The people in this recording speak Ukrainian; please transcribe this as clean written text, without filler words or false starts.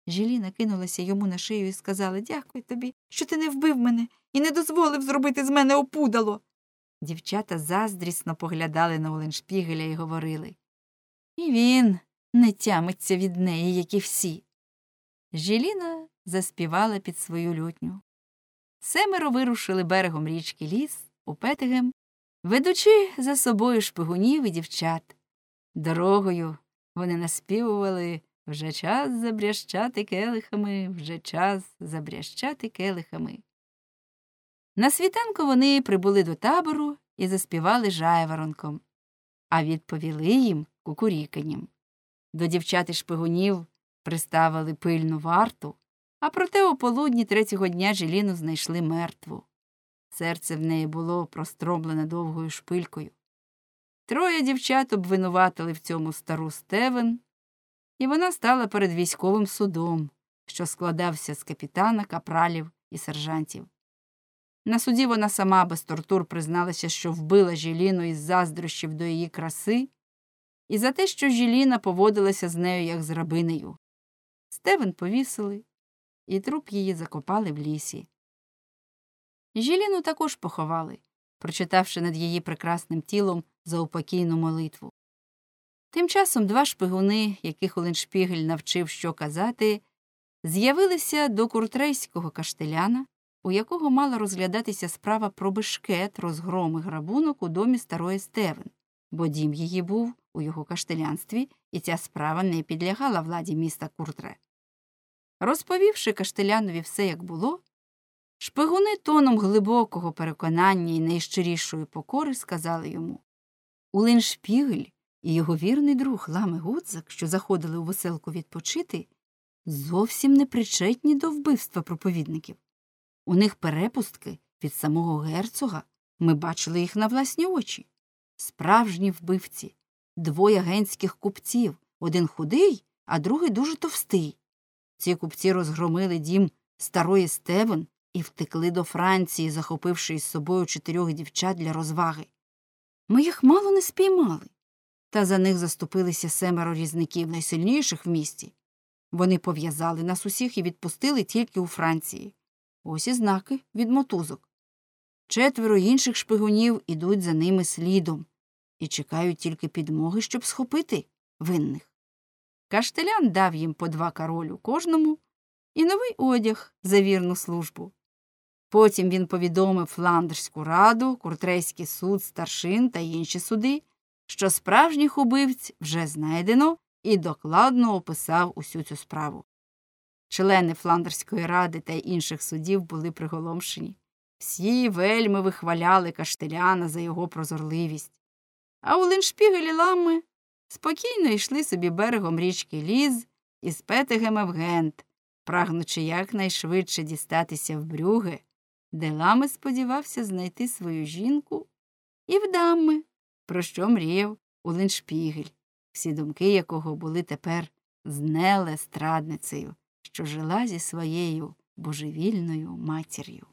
Желіна кинулася йому на шию і сказала: «Дякую тобі, що ти не вбив мене і не дозволив зробити з мене опудало». Дівчата заздрісно поглядали на Оленшпігеля і говорили: «І він не тямиться від неї, як і всі». Желіна заспівала під свою лютню. Семеро вирушили берегом річки Ліс у Петегем, ведучи за собою шпигунів і дівчат. Дорогою вони наспівували: «Вже час забрящати келихами, вже час забрящати келихами». На світанку вони прибули до табору і заспівали жайворонком, а відповіли їм кукуріканням. До дівчат і шпигунів приставили пильну варту, а проте о полудні третього дня Желіну знайшли мертву. Серце в неї було простромлене довгою шпилькою. Троє дівчат обвинуватили в цьому стару Стевен, і вона стала перед військовим судом, що складався з капітана, капралів і сержантів. На суді вона сама без тортур призналася, що вбила Желіну із заздрощів до її краси і за те, що Желіна поводилася з нею як з рабинею. Стевен повісили, і труп її закопали в лісі. Желіну також поховали, прочитавши над її прекрасним тілом заупокійну молитву. Тим часом два шпигуни, яких Оленшпігель навчив, що казати, з'явилися до куртрейського каштеляна, у якого мала розглядатися справа про бешкет, розгром і грабунок у домі старої Стевен, бо дім її був у його каштелянстві, і ця справа не підлягала владі міста Куртре. Розповівши каштелянові все, як було, шпигуни тоном глибокого переконання і найщирішої покори сказали йому: «Оленшпігель і його вірний друг Ламе Гудзак, що заходили у веселку відпочити, зовсім не причетні до вбивства проповідників. У них перепустки від самого герцога, ми бачили їх на власні очі. Справжні вбивці, двоє генських купців, один худий, а другий дуже товстий. Ці купці розгромили дім старої Стевен і втекли до Франції, захопивши із собою 4 дівчат для розваги. Ми їх мало не спіймали, та за них заступилися 7 різників, найсильніших в місті. Вони пов'язали нас усіх і відпустили тільки у Франції. Ось і знаки від мотузок. 4 інших шпигунів ідуть за ними слідом і чекають тільки підмоги, щоб схопити винних». Каштелян дав їм по 2 каролю кожному і новий одяг за вірну службу. Потім він повідомив Фландерську раду, Куртрейський суд старшин та інші суди, що справжніх убивць вже знайдено, і докладно описав усю цю справу. Члени Фландерської ради та інших судів були приголомшені. Всі вельми вихваляли Каштеляна за його прозорливість. А Оленшпігель і Ламе спокійно йшли собі берегом річки Ліз із Петегема в Гент, прагнучи якнайшвидше дістатися в Брюгге, де Ламе сподівався знайти свою жінку, і в Дамме, про що мріяв Оленшпігель, всі думки якого були тепер з Неле страдницею, що жила зі своєю божевільною матір'ю.